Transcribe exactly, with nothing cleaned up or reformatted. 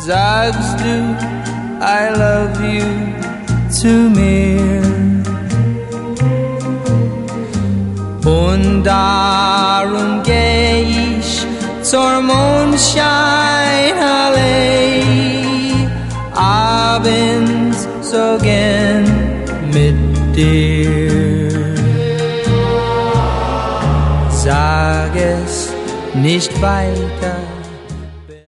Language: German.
sagst du I love you zu mir. Und darum geh ich zur Mondscheinallee, abends so gern mit dir. Sag es nicht weiter,